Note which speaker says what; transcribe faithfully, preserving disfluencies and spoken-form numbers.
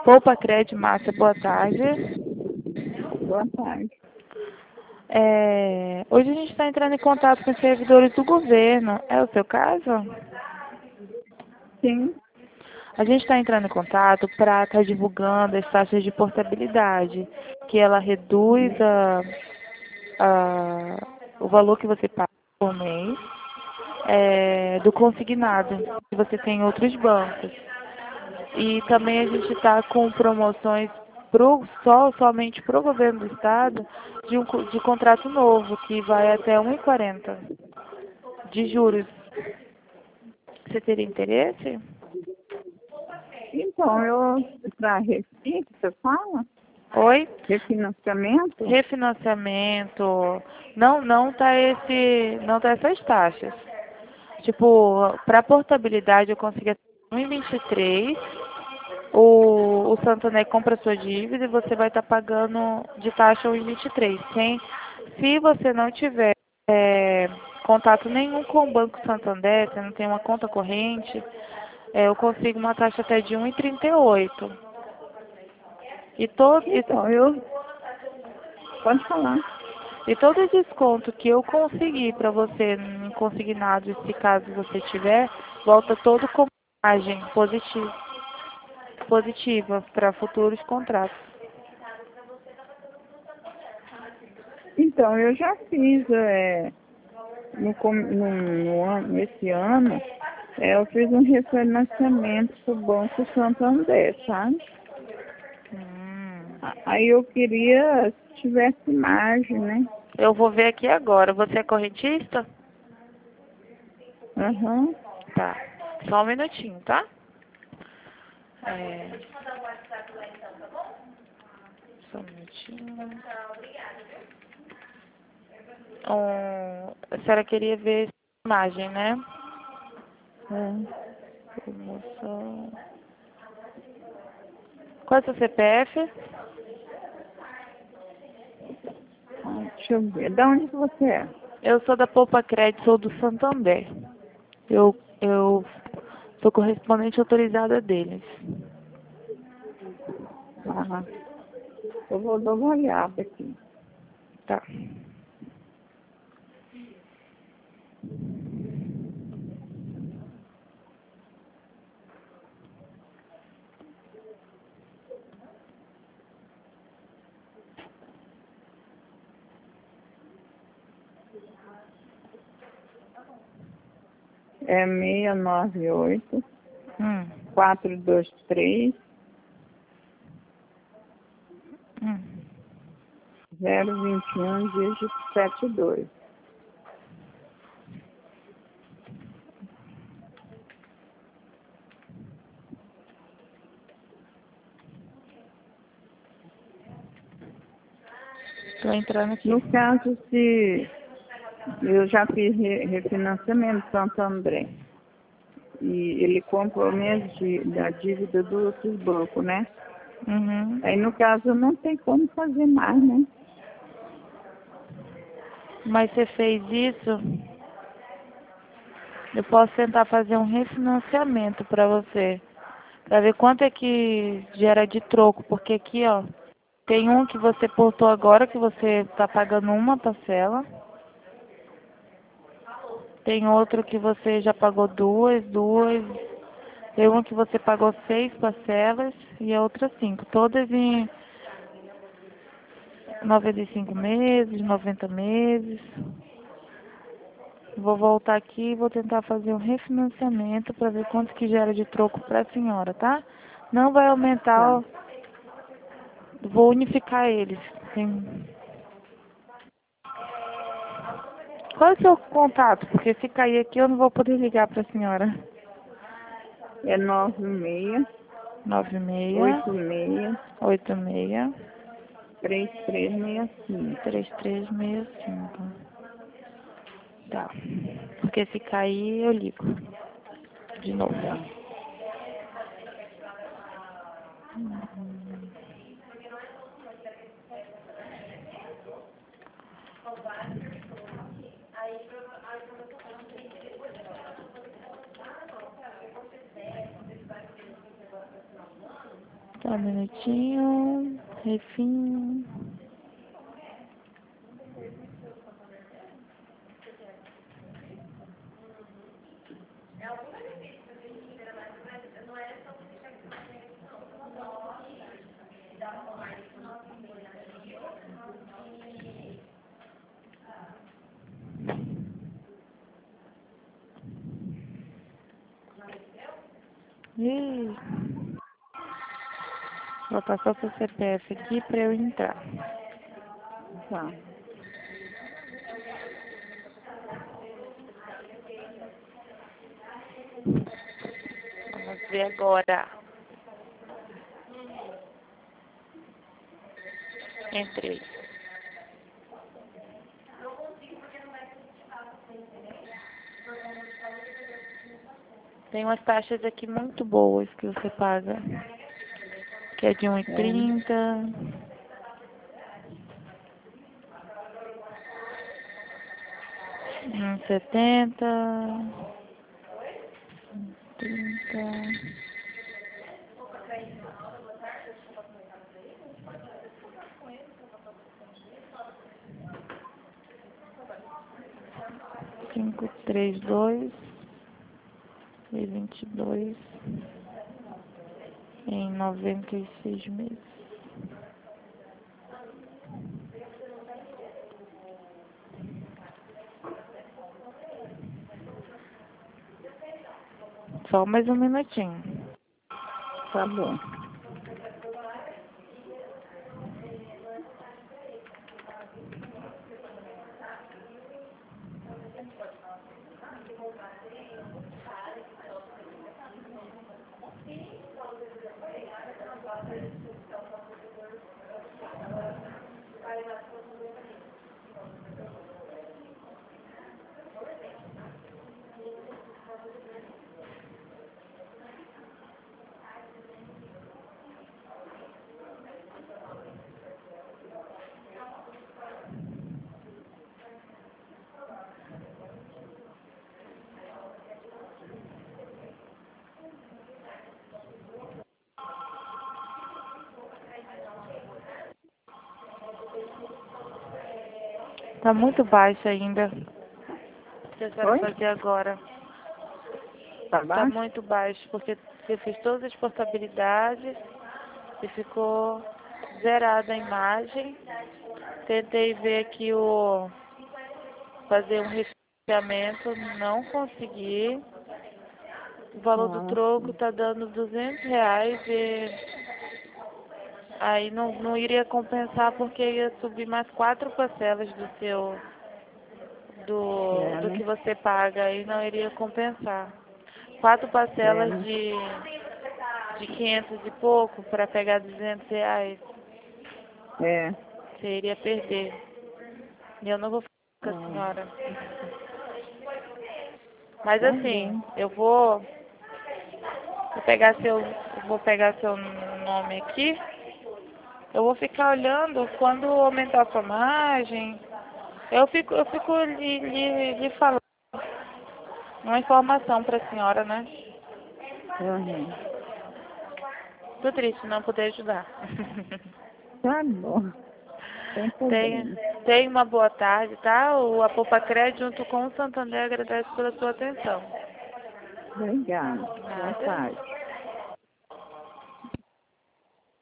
Speaker 1: Poupa Cred, Márcia, boa tarde.
Speaker 2: Boa tarde.
Speaker 1: É, hoje a gente está entrando em contato com os servidores do governo. É o seu caso?
Speaker 2: Sim.
Speaker 1: A gente está entrando em contato para estar divulgando as taxas de portabilidade, que ela reduz a, a, o valor que você paga por mês é, do consignado, que você tem em outros bancos. E também a gente está com promoções pro, só, somente para o governo do estado de um co- de contrato novo, que vai até um e quarenta de juros. Você teria interesse?
Speaker 2: Então, eu, para Recife, você fala?
Speaker 1: Oi?
Speaker 2: Refinanciamento?
Speaker 1: Refinanciamento. Não, não tá esse, não tá essas taxas. Tipo, para portabilidade eu consegui até um e vinte e três. O, o Santander compra sua dívida e você vai estar pagando de taxa um e vinte e três. Sem, se você não tiver é, contato nenhum com o Banco Santander, você não tem uma conta corrente, é, eu consigo uma taxa até de um e trinta e oito. E todo, e,
Speaker 2: Então, eu... Pode falar.
Speaker 1: e todo desconto que eu conseguir para você em consignado, se caso você tiver, volta todo com margem positiva, positiva para futuros contratos.
Speaker 2: Então, eu já fiz, é, no, com- no, no ano, esse ano, é, eu fiz um refinanciamento para o Banco Santander, sabe?
Speaker 1: Hum.
Speaker 2: A- Aí eu queria se tivesse margem, né?
Speaker 1: Eu vou ver aqui agora. Você é correntista?
Speaker 2: Aham.
Speaker 1: Tá. Só um minutinho, tá? É... Só um minutinho. Um... A senhora queria ver a imagem, né?
Speaker 2: É.
Speaker 1: Promoção. Qual é o seu C P F?
Speaker 2: Ah, deixa eu ver. Da onde que você é?
Speaker 1: Eu sou da Poupa Crédito, sou do Santander. Eu, eu sou correspondente autorizada deles.
Speaker 2: Ah, eu vou dar uma olhada aqui.
Speaker 1: Tá.
Speaker 2: É seis nove oito,
Speaker 1: Hum.
Speaker 2: quatro dois três,
Speaker 1: Hum.
Speaker 2: zero dois um, dígito sete dois.
Speaker 1: Tô entrando aqui.
Speaker 2: No caso, se eu já fiz re- refinanciamento em Santo André, e ele compra o mesmo de, da dívida do outro banco, né?
Speaker 1: Uhum.
Speaker 2: Aí, no caso, não tem como fazer mais, né?
Speaker 1: Mas você fez isso? Eu posso tentar fazer um refinanciamento para você. Pra ver quanto é que gera de troco. Porque aqui, ó, tem um que você portou agora, que você tá pagando uma parcela. Tem outro que você já pagou duas, duas. Tem um que você pagou seis parcelas e a outra cinco. Todas em noventa e cinco meses, noventa meses. Vou voltar aqui e vou tentar fazer um refinanciamento para ver quanto que gera de troco para a senhora, tá? Não vai aumentar,
Speaker 2: Tá.
Speaker 1: o- vou unificar eles. Tem- Qual é o seu contato? Porque se cair aqui eu não vou poder ligar para a senhora.
Speaker 2: É nove seis,
Speaker 1: Nove seis
Speaker 2: oito seis,
Speaker 1: oito seis
Speaker 2: três três seis cinco.
Speaker 1: três três seis cinco. Tá. Porque se cair eu ligo de novo.
Speaker 2: Tá.
Speaker 1: Só um minutinho. Refim. Ih, vou passar o seu C P F aqui para eu entrar.
Speaker 2: Tá.
Speaker 1: Vamos ver agora. Entrei. Tem umas taxas aqui muito boas que você paga. Que é de um e trinta. um e setenta. trinta. Cinco, três, dois. E vinte e dois. Em noventa e seis meses. Só mais um minutinho.
Speaker 2: Tá bom.
Speaker 1: Tá muito baixo ainda. O que eu quero
Speaker 2: Oi?
Speaker 1: fazer agora?
Speaker 2: Tá
Speaker 1: Tá
Speaker 2: baixo?
Speaker 1: muito baixo, porque eu fiz todas as portabilidades e ficou zerada a imagem. Tentei ver aqui o fazer um resfriamento, não consegui. O valor do troco
Speaker 2: Nossa.
Speaker 1: tá dando duzentos reais e aí não, não iria compensar porque ia subir mais quatro parcelas do seu do,
Speaker 2: É,
Speaker 1: do
Speaker 2: né?
Speaker 1: que você paga e não iria compensar. Quatro
Speaker 2: É,
Speaker 1: parcelas
Speaker 2: né?
Speaker 1: de, de quinhentos e pouco para pegar duzentos reais,
Speaker 2: É.
Speaker 1: você iria perder. E eu não vou ficar com a
Speaker 2: Ah,
Speaker 1: senhora. Mas
Speaker 2: tá
Speaker 1: assim,
Speaker 2: bom.
Speaker 1: eu vou, vou pegar seu, eu vou pegar seu nome aqui. Eu vou ficar olhando quando aumentar a sua margem. Eu fico, eu fico lhe, lhe, lhe falando uma informação para a senhora, né?
Speaker 2: Uhum.
Speaker 1: Tô triste não poder ajudar.
Speaker 2: Tá bom. Sem
Speaker 1: Tenha,
Speaker 2: problema.
Speaker 1: tenha uma boa tarde, tá? O a Popacred junto com o Santander agradece pela sua atenção.
Speaker 2: Obrigada. Boa
Speaker 1: Nada.
Speaker 2: tarde.